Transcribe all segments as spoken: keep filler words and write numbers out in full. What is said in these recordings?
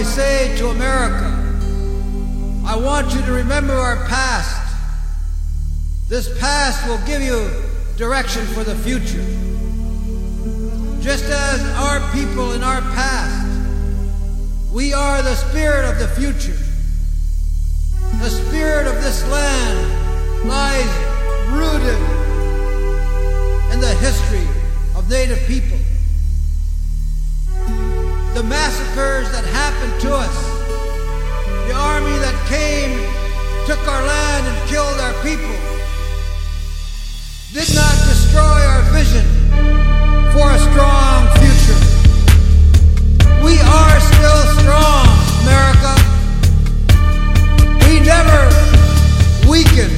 say to America, I want you to remember our past. This past will give you direction for the future. Just as our people in our past, we are the spirit of the future. The spirit of this land lies rooted in the history of Native people. The massacres that happened to us, the army that came, took our land and killed our people, did not destroy our vision for a strong future. We are still strong, America. We never weakened.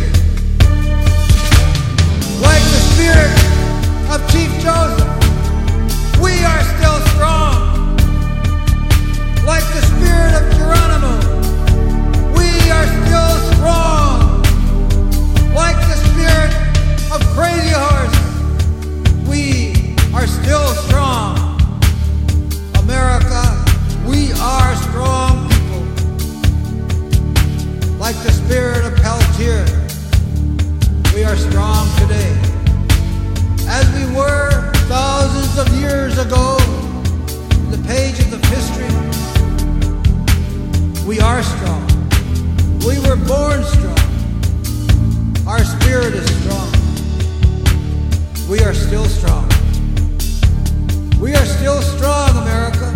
Like the spirit of Chief Joseph, we are still strong. Like the spirit of Geronimo, we are still strong. Like the spirit of Crazy Horse, we are still strong. America, we are strong people. Like the spirit of Peltier, we are strong today. As we were thousands of years ago, in the pages of history, we are strong. We were born strong. Our spirit is strong. We are still strong. We are still strong, America.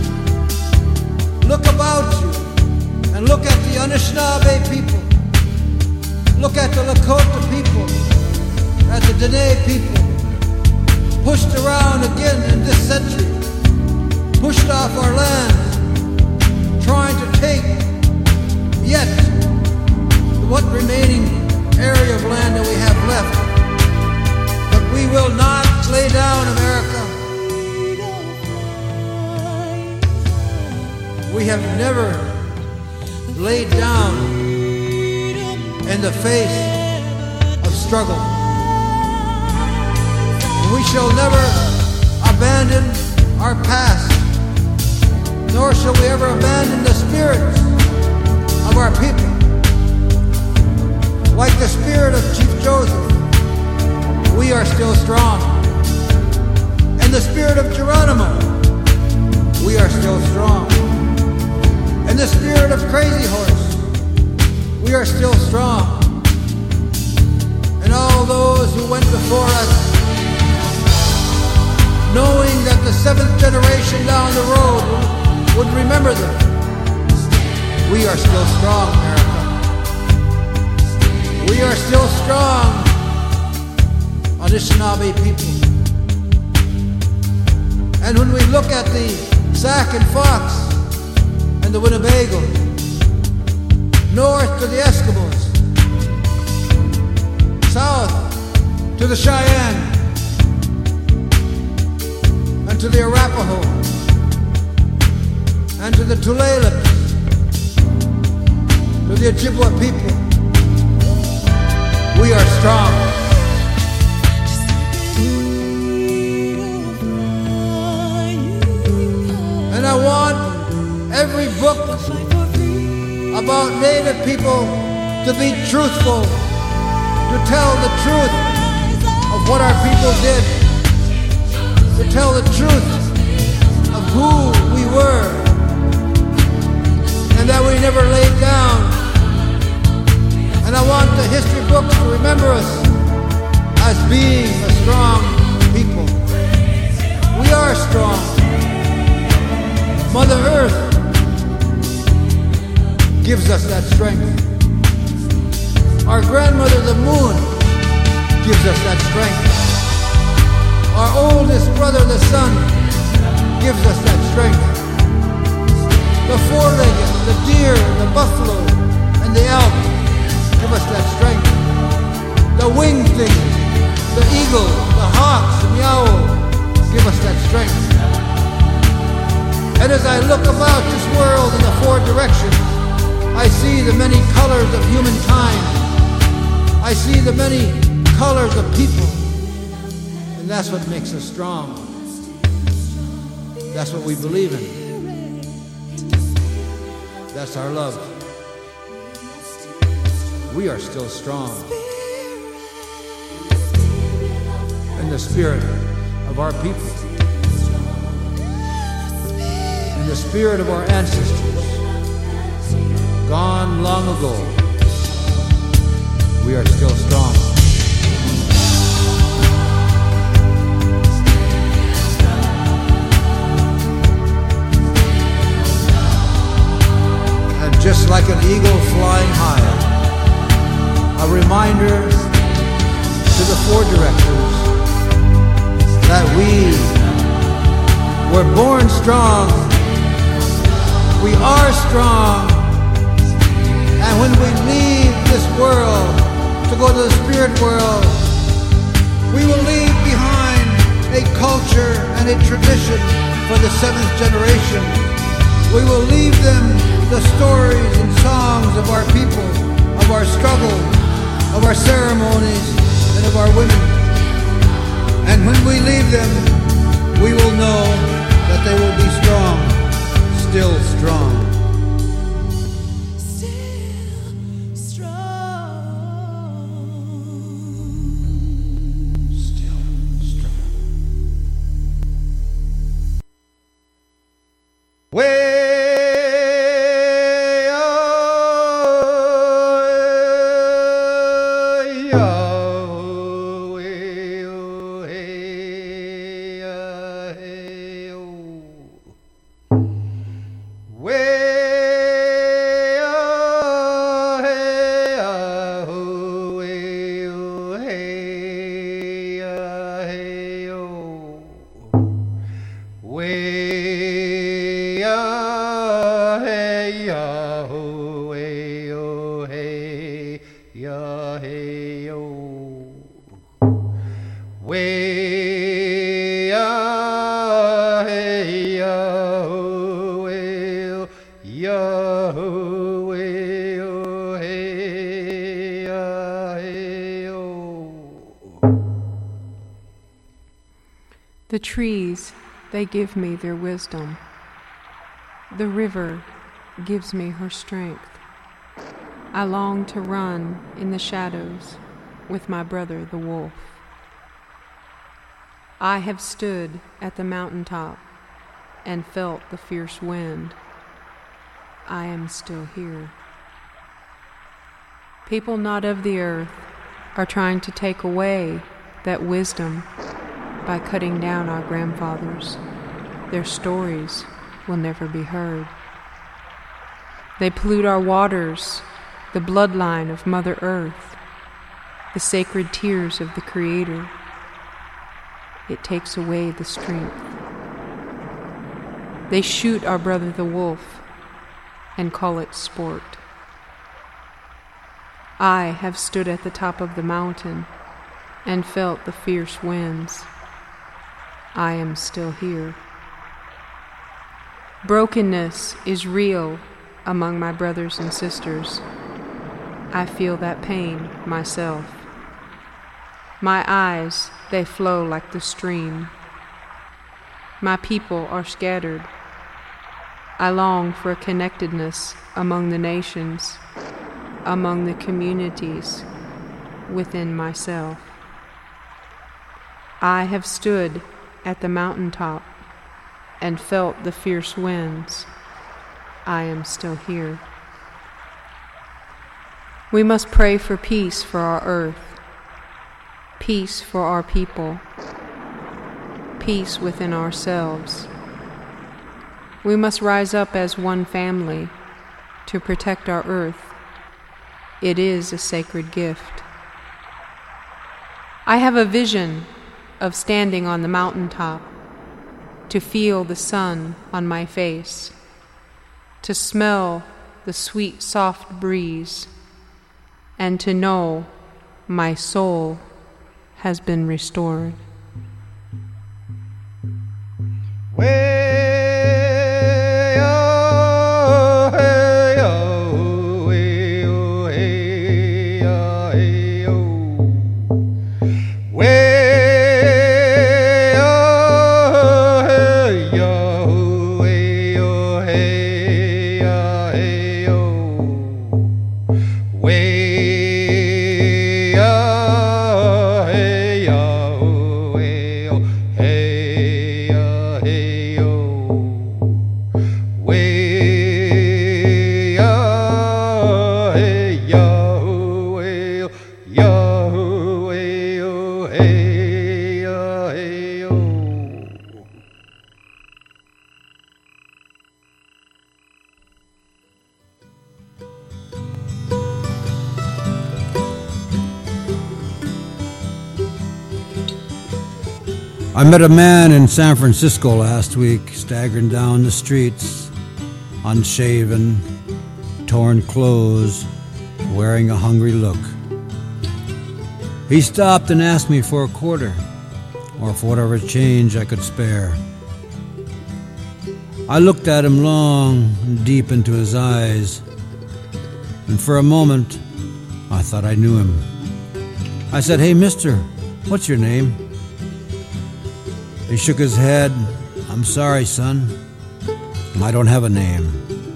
Look about you and look at the Anishinaabe people. Look at the Lakota people, at the Dene people, pushed around again in this century, pushed off our lands, trying to take yet what remaining area of land that we have left. But we will not lay down, America. We have never laid down in the face of struggle. We shall never abandon our past, nor shall we ever abandon the spirits of our people. Like the spirit of Chief Joseph, we are still strong. And the spirit of Geronimo, we are still strong. And the spirit of Crazy Horse, we are still strong. And all those who went before us, knowing that the seventh generation down the road would remember them, we are still strong, America. We are still strong, Anishinaabe people. And when we look at the Sac and Fox and the Winnebago, north to the Eskimos, south to the Cheyenne, and to the Arapaho, and to the Tulalip, to the Ojibwa people, we are strong. And I want every book about Native people to be truthful, to tell the truth of what our people did, to tell the truth of who we were, and that we never laid down. And I want the history books to remember us as being a strong people. We are strong. Mother Earth gives us that strength. Our grandmother, the moon, gives us that strength. Our oldest brother, the sun, gives us that strength. The four-legged, the deer, the buffalo, and the elk give us that strength. The winged things, the eagle, the hawks, and the owl give us that strength. And as I look about this world in the four directions, I see the many colors of humankind. I see the many colors of people. And that's what makes us strong. That's what we believe in. That's our love. We are still strong in the spirit of our people, in the spirit of our ancestors, gone long ago. We are still strong. And just like an eagle flying high, a reminder to the four directors that we were born strong, we are strong, and when we leave this world to go to the spirit world, we will leave behind a culture and a tradition for the seventh generation. We will leave them the stories and songs of our people, of our struggle, of our ceremonies, and of our women. And when we leave them, we will know that they will be strong, still strong. The trees, they give me their wisdom. The river gives me her strength. I long to run in the shadows with my brother the wolf. I have stood at the mountaintop and felt the fierce wind. I am still here. People not of the earth are trying to take away that wisdom by cutting down our grandfathers. Their stories will never be heard. They pollute our waters, the bloodline of Mother Earth, the sacred tears of the Creator. It takes away the strength. They shoot our brother the wolf and call it sport. I have stood at the top of the mountain and felt the fierce winds. I am still here. Brokenness is real among my brothers and sisters. I feel that pain myself. My eyes, they flow like the stream. My people are scattered. I long for a connectedness among the nations, among the communities, within myself. I have stood at the mountaintop and felt the fierce winds. I am still here. We must pray for peace for our earth, peace for our people, peace within ourselves. We must rise up as one family to protect our earth. It is a sacred gift. I have a vision of standing on the mountaintop, to feel the sun on my face, to smell the sweet, soft breeze, and to know my soul has been restored. Hey Way, ah, hey, ah, oh, hey, oh, hey, ah, hey, oh. Way, ah, hey, ah, oh, hey, oh, yeah, oh, hey, oh, hey, ah, hey, oh. I met a man in San Francisco last week, staggering down the streets, unshaven, torn clothes, wearing a hungry look. He stopped and asked me for a quarter, or for whatever change I could spare. I looked at him long and deep into his eyes, and for a moment, I thought I knew him. I said, "Hey, mister, what's your name?" He shook his head. "I'm sorry, son. I don't have a name."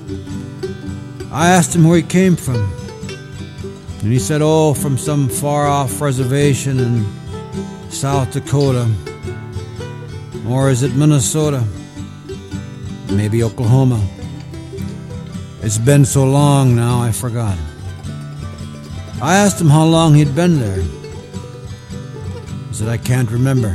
I asked him where he came from, and he said, "Oh, from some far-off reservation in South Dakota. Or is it Minnesota? Maybe Oklahoma. It's been so long now, I forgot." I asked him how long he'd been there. He said, "I can't remember.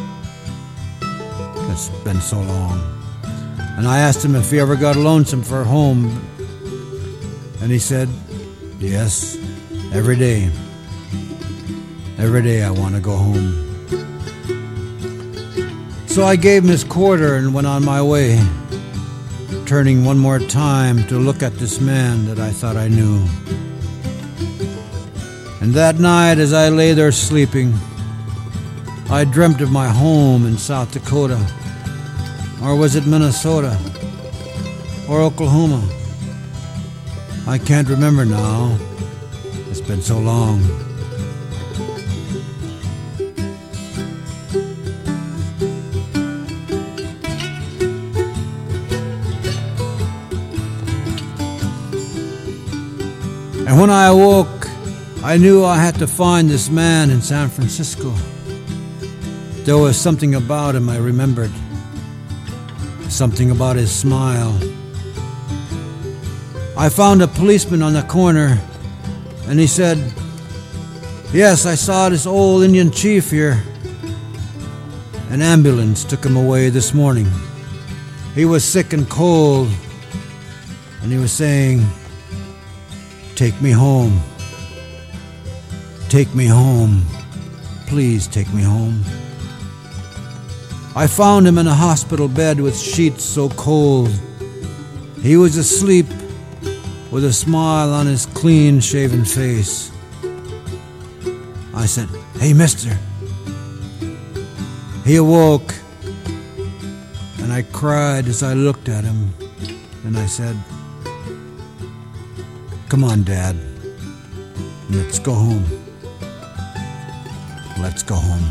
It's been so long." And I asked him if he ever got lonesome for home. And he said, "Yes, every day. Every day I want to go home." So I gave him his quarter and went on my way, turning one more time to look at this man that I thought I knew. And that night, as I lay there sleeping, I dreamt of my home in South Dakota. Or was it Minnesota? Or Oklahoma? I can't remember now. It's been so long. And when I awoke, I knew I had to find this man in San Francisco. There was something about him I remembered. Something about his smile. I found a policeman on the corner, and he said, "Yes, I saw this old Indian chief here. An ambulance took him away this morning. He was sick and cold, and he was saying, 'Take me home. Take me home. Please take me home.' I found him in a hospital bed with sheets so cold. He was asleep with a smile on his clean-shaven face. I said, 'Hey, mister.' He awoke, and I cried as I looked at him, and I said, 'Come on, Dad. Let's go home. Let's go home.'"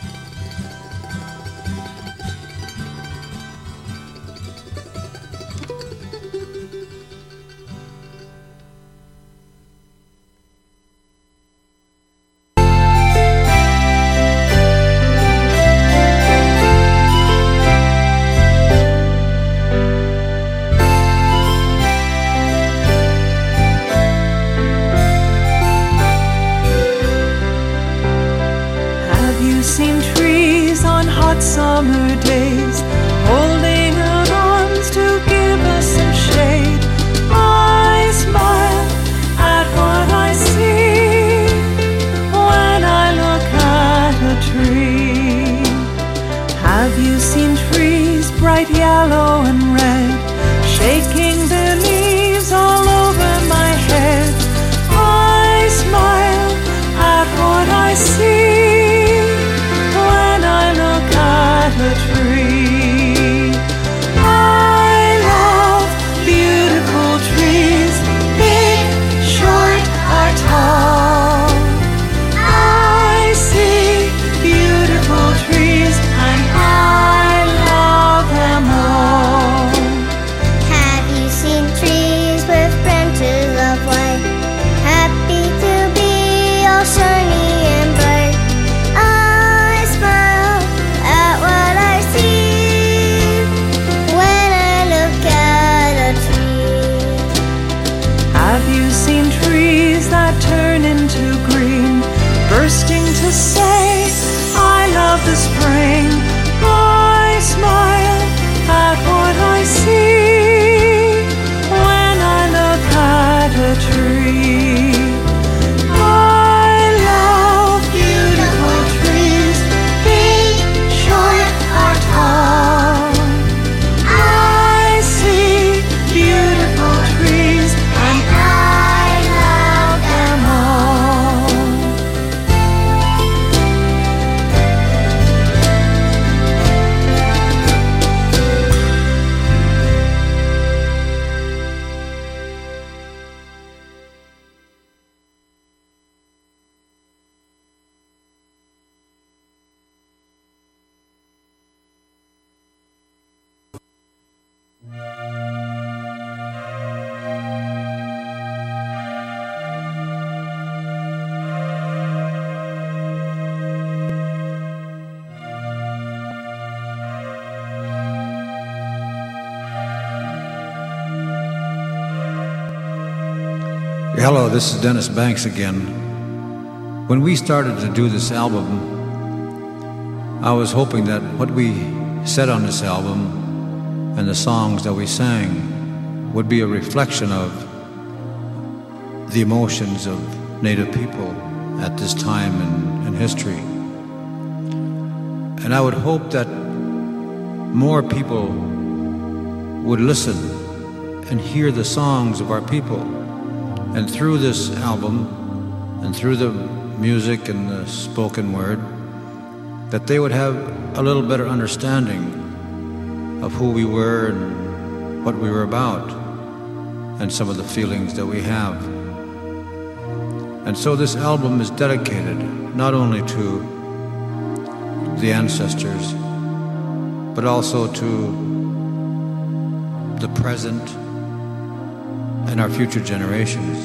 Summer days, holding out arms to give us some shade. I smile at what I see when I look at a tree. Have you seen trees bright yellow and red, shaking their leaves all over my head? I smile at what I see when I look at a tree. Hello, this is Dennis Banks again. When we started to do this album, I was hoping that what we said on this album and the songs that we sang would be a reflection of the emotions of Native people at this time in, in history. And I would hope that more people would listen and hear the songs of our people. And through this album, and through the music and the spoken word, that they would have a little better understanding of who we were and what we were about, and some of the feelings that we have. And so this album is dedicated not only to the ancestors, but also to the present and our future generations.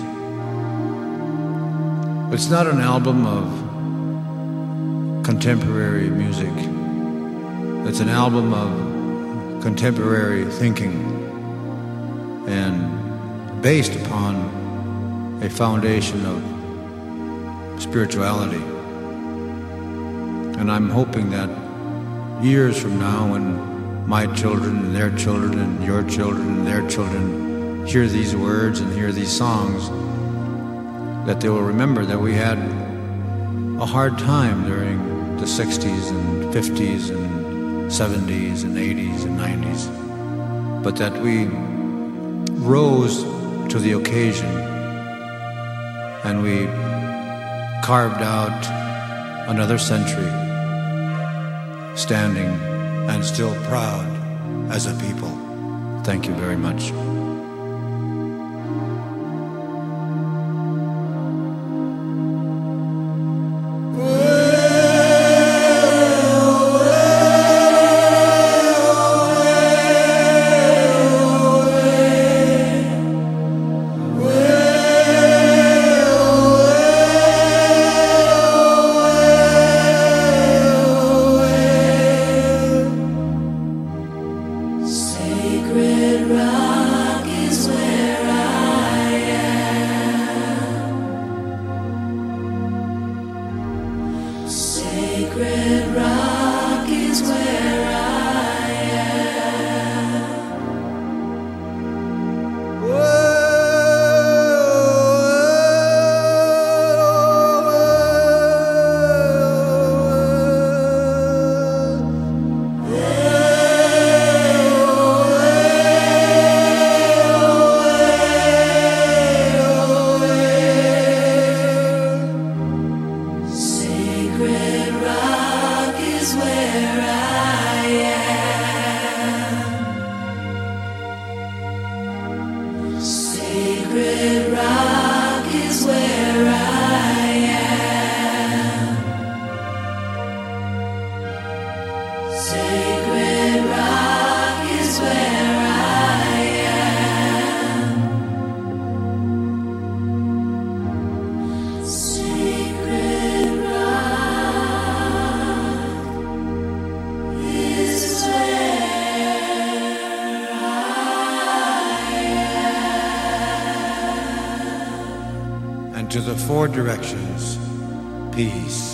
It's not an album of contemporary music. It's an album of contemporary thinking and based upon a foundation of spirituality. And I'm hoping that years from now, when my children and their children and your children and their children hear these words and hear these songs, that they will remember that we had a hard time during the sixties and fifties and seventies and eighties and nineties, but that we rose to the occasion and we carved out another century, standing and still proud as a people. Thank you very much. To the four directions, peace.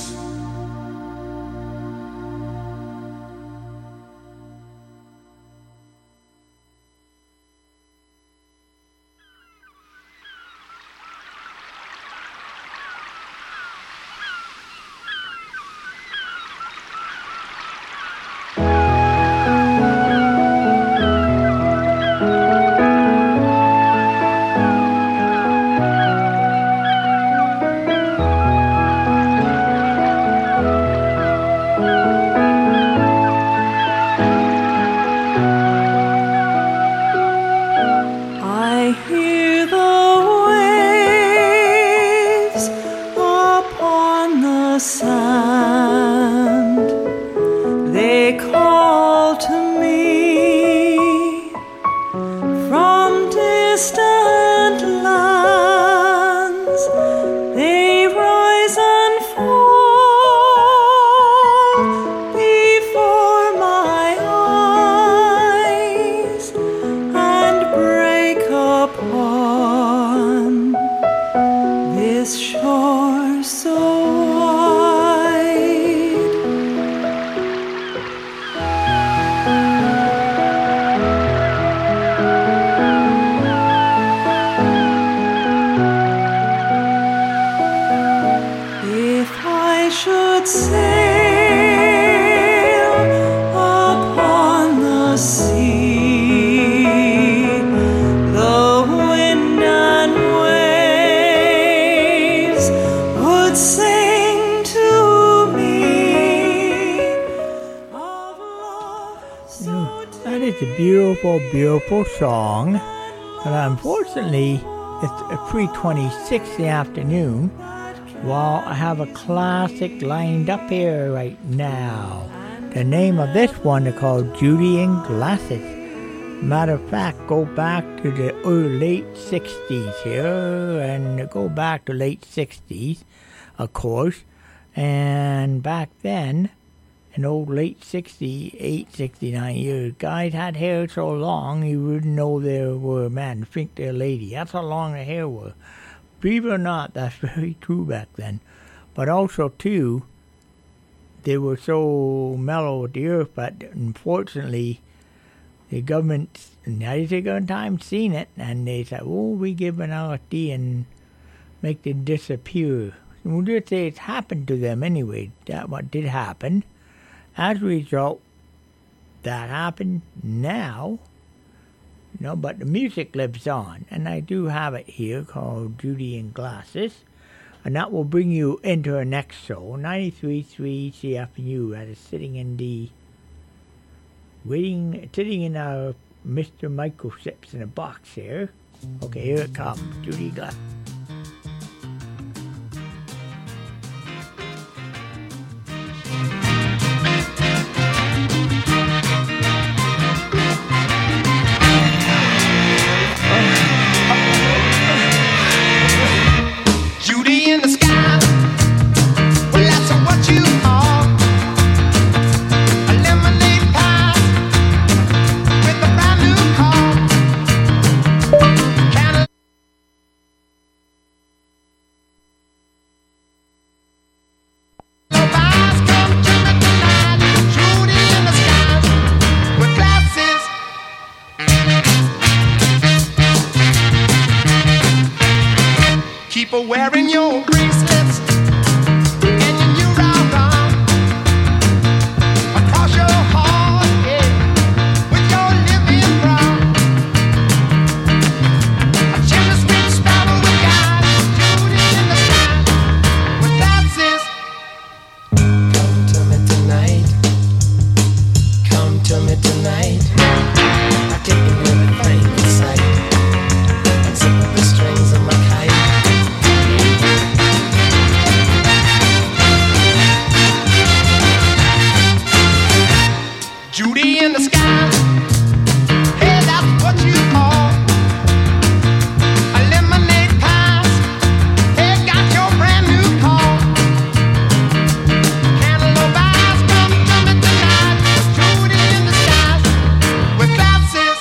this shore so wide. If I should sail upon the sea, the wind and waves would sing to me of love so That is a beautiful, beautiful song. But unfortunately, it's three twenty-six in the afternoon. Well, I have a classic lined up here right now. The name of this one is called Judy in Glasses. Matter of fact, go back to the early late sixties here, and go back to late sixties, of course. And back then, in old late sixty-eight, sixty-nine years, guys had hair so long you wouldn't know they were a man, think they're a lady. That's how long the hair was. Believe it or not, that's very true back then. But also, too, they were so mellow with the earth, but unfortunately, the government, now they got time seen it, and they said, oh, we give an L S D and make them disappear. We'll just say it's happened to them anyway. That what did happen. As a result, that happened now. No, but the music lives on, and I do have it here called Judy in Glasses, and that will bring you into our next show, ninety-three point three C F U, that is sitting in the, waiting, sitting in our Mister Microchips in a box here. Okay, here it comes, Judy Glasses. In the sky, well, that's what you are. A lemonade pie with a brand new car. Can I nobody's coming to me tonight. Judy in the sky with glasses. Keep her wearing your bracelets and your new round arm across your heart, yeah, with your living brown. A chimney sweet sparrow with guys, Judy in the sky with glasses. Come to me tonight, come to me tonight. I take everything in sight and zip up the strings of my kite. Judy in the sky, hey, that's what you are. A lemonade pie, hey, got your brand new car. Cantaloupe eyes come to me tonight. Judy in the sky with glasses.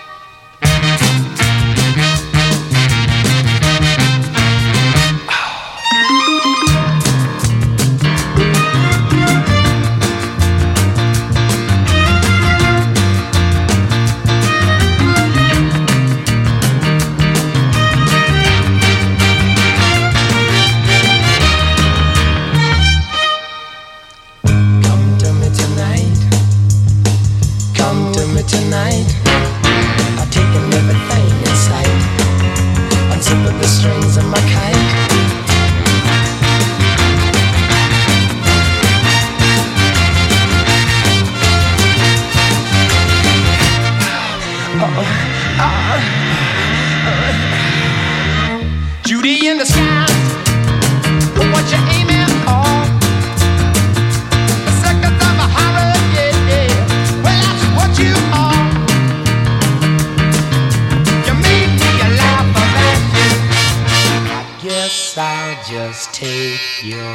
Tonight, I've taken everything in sight, unzipping the strings of my kite. Uh-oh. Uh-oh. Uh-oh. Judy in the sky, what you aiming for? The seconds of a horror, yeah, yeah. Well, that's what you are. You made me laugh about you. I guess I'll just take your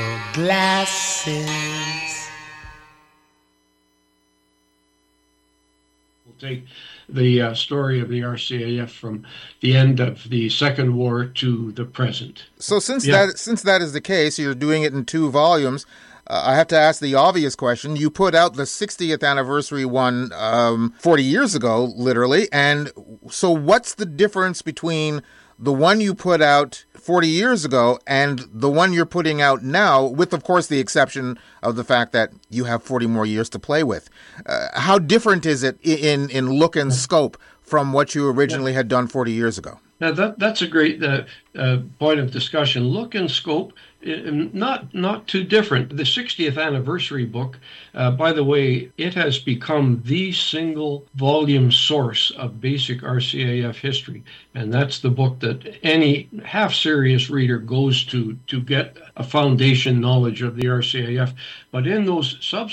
glasses. take the uh, story of the R C A F from the end of the Second War to the present. So since Yeah. that since that is the case, you're doing it in two volumes. Uh, I have to ask the obvious question. You put out the sixtieth anniversary one um, forty years ago, literally. And so what's the difference between the one you put out forty years ago and the one you're putting out now, with, of course, the exception of the fact that you have forty more years to play with? Uh, how different is it in, in look and scope from what you originally had done forty years ago? Now that that's a great uh, uh, point of discussion. Look and scope, uh, not not too different. The sixtieth anniversary book, uh, by the way, it has become the single volume source of basic R C A F history, and that's the book that any half serious reader goes to to get a foundation knowledge of the R C A F. But in those subsequent